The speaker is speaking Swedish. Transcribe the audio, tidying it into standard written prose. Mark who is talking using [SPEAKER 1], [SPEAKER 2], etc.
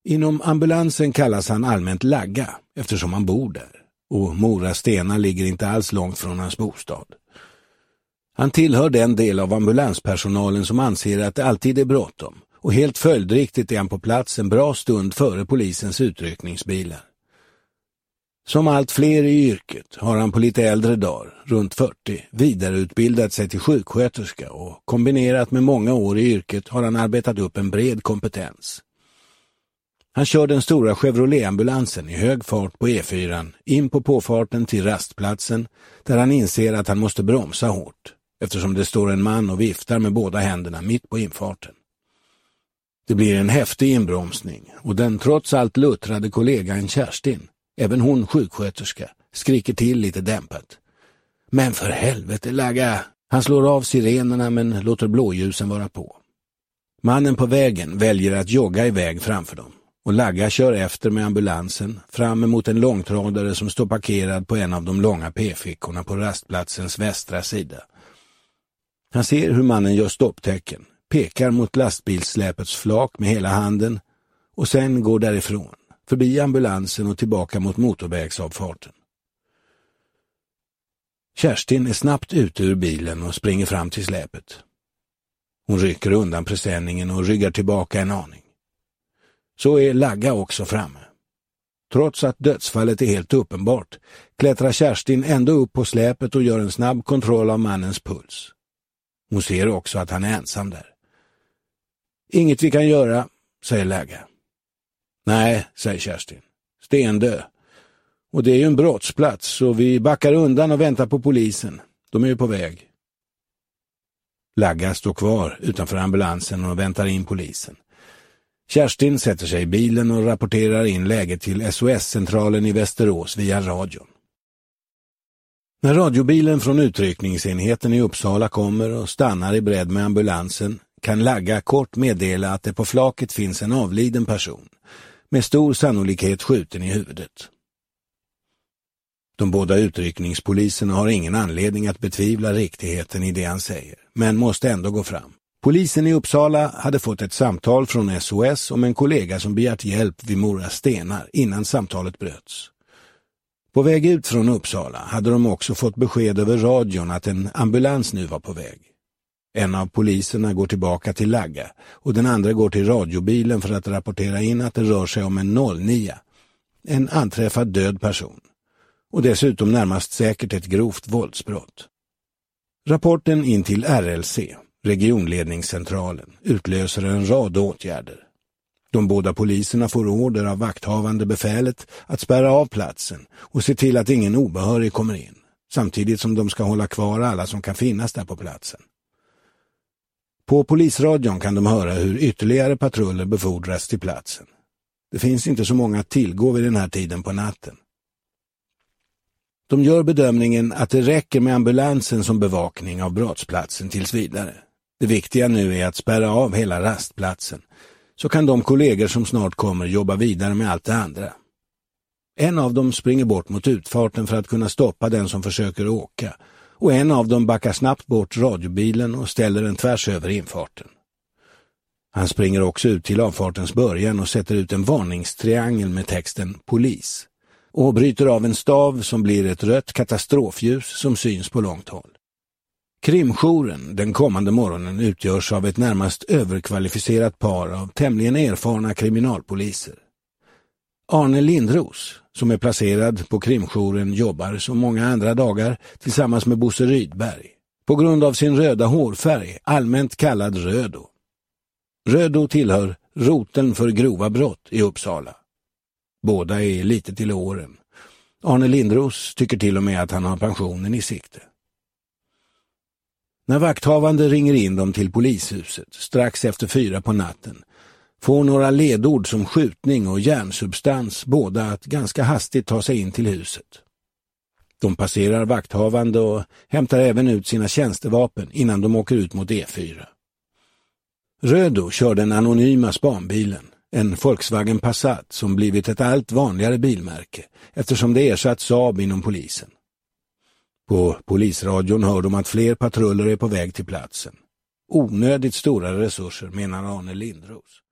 [SPEAKER 1] Inom ambulansen kallas han allmänt Lagga eftersom han bor där, och Mora Stenar ligger inte alls långt från hans bostad. Han tillhör den del av ambulanspersonalen som anser att det alltid är bråttom, och helt följdriktigt är han på plats en bra stund före polisens utryckningsbilar. Som allt fler i yrket har han på lite äldre dagar, runt 40, vidareutbildat sig till sjuksköterska, och kombinerat med många år i yrket har han arbetat upp en bred kompetens. Han kör den stora Chevrolet-ambulansen i hög fart på E4 in på påfarten till rastplatsen, där han inser att han måste bromsa hårt, eftersom det står en man och viftar med båda händerna mitt på infarten. Det blir en häftig inbromsning, och den trots allt luttrade kollegan Kerstin, även hon sjuksköterska, skriker till lite dämpat. Men för helvete, Lagga! Han slår av sirenerna men låter blåljusen vara på. Mannen på vägen väljer att jogga iväg framför dem, och Lagga kör efter med ambulansen fram emot en långtradare som står parkerad på en av de långa p-fickorna på rastplatsens västra sida. Han ser hur mannen gör stopptecken, pekar mot lastbilssläpets flak med hela handen och sen går därifrån, förbi ambulansen och tillbaka mot motorvägsavfarten. Kerstin är snabbt ute ur bilen och springer fram till släpet. Hon rycker undan presenningen och ryggar tillbaka en aning. Så är Lagga också framme. Trots att dödsfallet är helt uppenbart klättrar Kerstin ändå upp på släpet och gör en snabb kontroll av mannens puls. Hon ser också att han är ensam där. Inget vi kan göra, säger Lagga. Nej, säger Kerstin. Stendö. Och det är ju en brottsplats, så vi backar undan och väntar på polisen. De är ju på väg. Lagga står kvar utanför ambulansen och väntar in polisen. Kerstin sätter sig i bilen och rapporterar in läget till SOS-centralen i Västerås via radion. När radiobilen från utryckningsenheten i Uppsala kommer och stannar i bredd med ambulansen kan Lagga kort meddela att det på flaket finns en avliden person, med stor sannolikhet skjuten i huvudet. De båda utryckningspoliserna har ingen anledning att betvivla riktigheten i det han säger, men måste ändå gå fram. Polisen i Uppsala hade fått ett samtal från SOS om en kollega som begärt hjälp vid Mora Stenar innan samtalet bröts. På väg ut från Uppsala hade de också fått besked över radion att en ambulans nu var på väg. En av poliserna går tillbaka till Lagga och den andra går till radiobilen för att rapportera in att det rör sig om en 09, en anträffad död person, och dessutom närmast säkert ett grovt våldsbrott. Rapporten in till RLC, regionledningscentralen, utlöser en rad åtgärder. De båda poliserna får order av vakthavande befälet att spärra av platsen och se till att ingen obehörig kommer in, samtidigt som de ska hålla kvar alla som kan finnas där på platsen. På polisradion kan de höra hur ytterligare patruller befordras till platsen. Det finns inte så många att tillgå vid den här tiden på natten. De gör bedömningen att det räcker med ambulansen som bevakning av brottsplatsen tills vidare. Det viktiga nu är att spärra av hela rastplatsen, så kan de kollegor som snart kommer jobba vidare med allt det andra. En av dem springer bort mot utfarten för att kunna stoppa den som försöker åka, och en av dem backar snabbt bort radiobilen och ställer den tvärs över infarten. Han springer också ut till avfartens början och sätter ut en varningstriangel med texten polis och bryter av en stav som blir ett rött katastrofljus som syns på långt håll. Krimjouren den kommande morgonen utgörs av ett närmast överkvalificerat par av tämligen erfarna kriminalpoliser. Arne Lindros, som är placerad på krimjouren, jobbar som många andra dagar tillsammans med Bosse Rydberg, på grund av sin röda hårfärg allmänt kallad Rödo. Rödo tillhör roteln för grova brott i Uppsala. Båda är lite till åren. Arne Lindros tycker till och med att han har pensionen i sikte. När vakthavande ringer in dem till polishuset strax efter 4 på natten får några ledord som skjutning och järnsubstans båda att ganska hastigt ta sig in till huset. De passerar vakthavande och hämtar även ut sina tjänstevapen innan de åker ut mot E4. Rödo kör den anonyma spanbilen, en Volkswagen Passat som blivit ett allt vanligare bilmärke eftersom det ersatt Saab inom polisen. På polisradion hör de att fler patruller är på väg till platsen. Onödigt stora resurser, menar Arne Lindros.